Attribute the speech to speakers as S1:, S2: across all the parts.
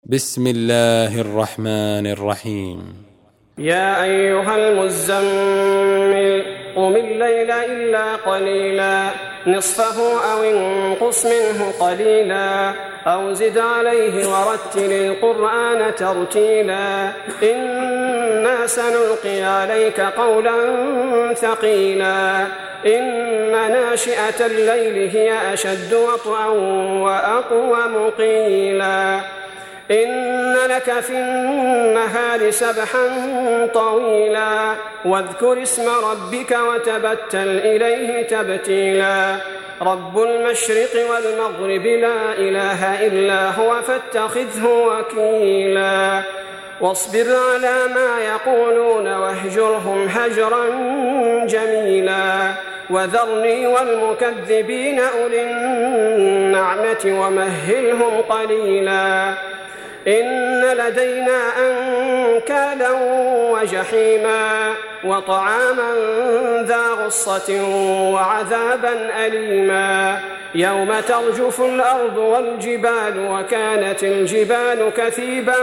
S1: بسم الله الرحمن الرحيم.
S2: يا أيها المزمل قم الليل إلا قليلا نصفه أو انقص منه قليلا أو زد عليه ورتل القرآن ترتيلا إنا سنلقي عليك قولا ثقيلا إن ناشئة الليل هي أشد وطئا وأقوم قيلا إن لك في النهار سبحا طويلا واذكر اسم ربك وتبتل إليه تبتيلا رب المشرق والمغرب لا إله إلا هو فاتخذه وكيلا واصبر على ما يقولون واهجرهم هجرا جميلا وذرني والمكذبين أولي النعمة ومهلهم قليلا إن لدينا أنكالا وجحيما وطعاما ذا غصة وعذابا أليما يوم ترجف الأرض والجبال وكانت الجبال كثيبا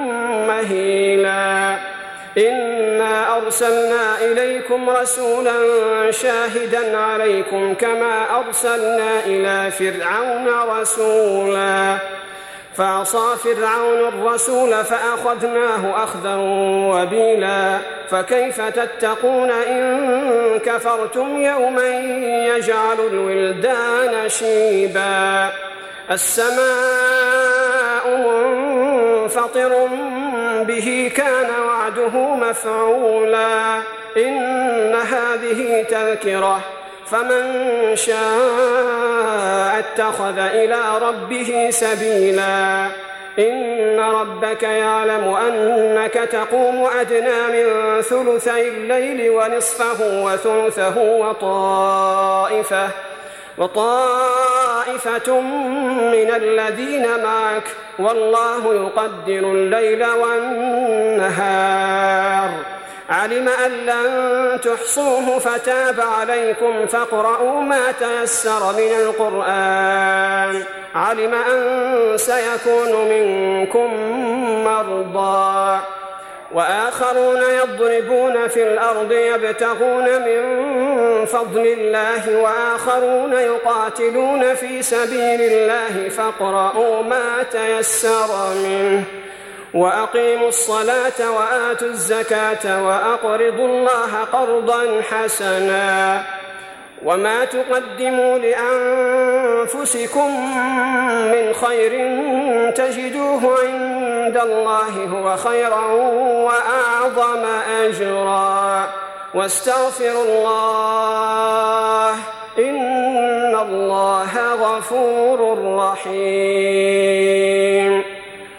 S2: مهيلا إنا أرسلنا إليكم رسولا شاهدا عليكم كما أرسلنا إلى فرعون رسولا فعصى فرعون الرسول فأخذناه أخذا وبيلا فكيف تتقون إن كفرتم يوما يجعل الولدان شيبا السماء منفطر به كان وعده مفعولا إن هذه تذكرة فمن شاء اتخذ إلى ربه سبيلا إن ربك يعلم أنك تقوم أدنى من ثلثي الليل ونصفه وثلثه وطائفة من الذين معك والله يقدر الليل والنهار علم أن لن تحصوه فتاب عليكم فاقرؤوا ما تيسر من القرآن علم أن سيكون منكم مرضى وآخرون يضربون في الأرض يبتغون من فضل الله وآخرون يقاتلون في سبيل الله فاقرؤوا ما تيسر منه وأقيموا الصلاة وآتوا الزكاة وأقرضوا الله قرضا حسنا وما تقدموا لأنفسكم من خير تجدوه عند الله هو خيرا وأعظم أجرا واستغفروا الله إن الله غفور رحيم.